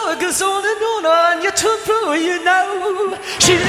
Cause on and on you to prove you know. She